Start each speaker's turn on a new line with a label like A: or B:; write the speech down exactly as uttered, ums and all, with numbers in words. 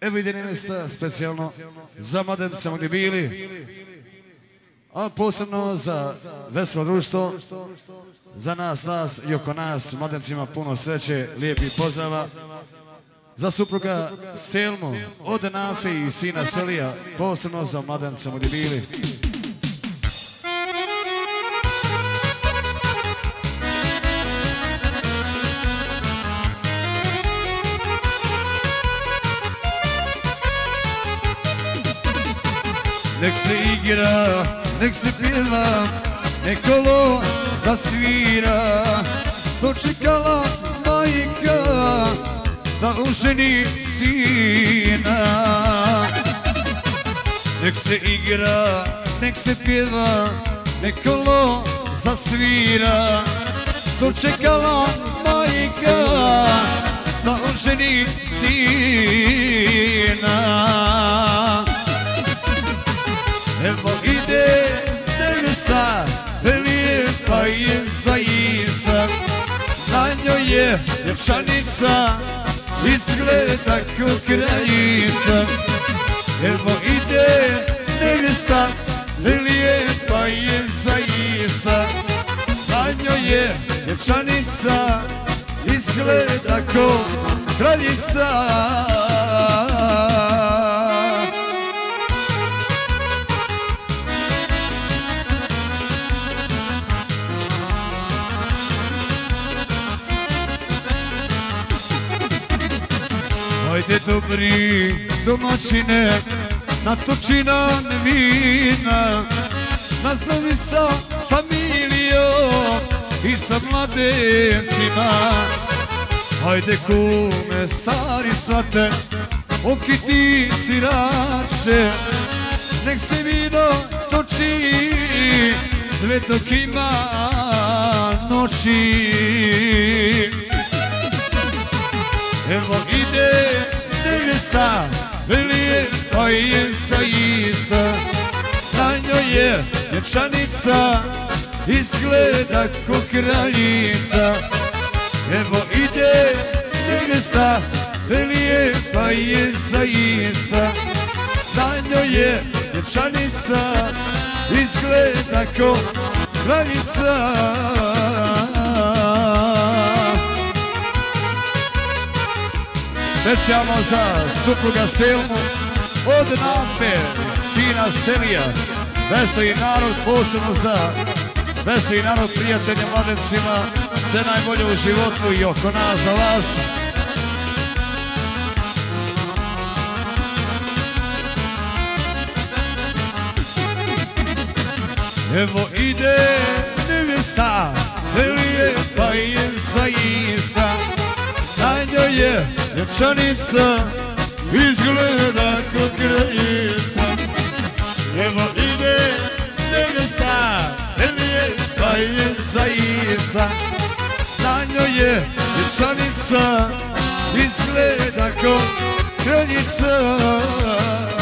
A: Evo ide nevesta specijalno za mladence gdje bili, a posebno za veselo društvo, za nas, nas i oko nas, mladencima puno sreće, lijepih pozdrava. Za supruga Selmu od Nafe i sina Selija, posebno za mladence gdje bili. Nek se igra, nek se pjeva, nek kolo zasvira, dočekala majka da uženi sina. Nek se igra, nek se pjeva, nek kolo zasvira, dočekala majka da uženi sina. Evo ide nevesta, lijepa je zaista, na njoj je djevčanica, izgleda ko kraljica. Evo ide nevesta, lijepa je zaista, na njoj je djevčanica, izgleda ko kraljica. Ajde dobri domaćine, natoči nam vina, nazdravi sa familijom i sa mladencima. Ajde kume stari svate, okiti sirače, nek se vino toči sve dok ima noći. Evo ide nevesta, lijepa je zaista, na njoj je djevčanica, izgleda ko kraljica. Evo ide nevesta, lijepa je zaista, na njoj je djevčanica, izgleda ko kraljica. Specijalno za supruga Selmu od Nafe, sina Selija, veseli narod, posebno za veseli narod, prijatelje, mladencima, sve najbolje u životu i oko nas za vas. Evo ide nevesta, lijepa je zaista, na njoj je djevčanica, izgleda ko kraljica. Evo ide nevesta, lijepa je zaista, na njoj je djevčanica, izgleda ko kraljica.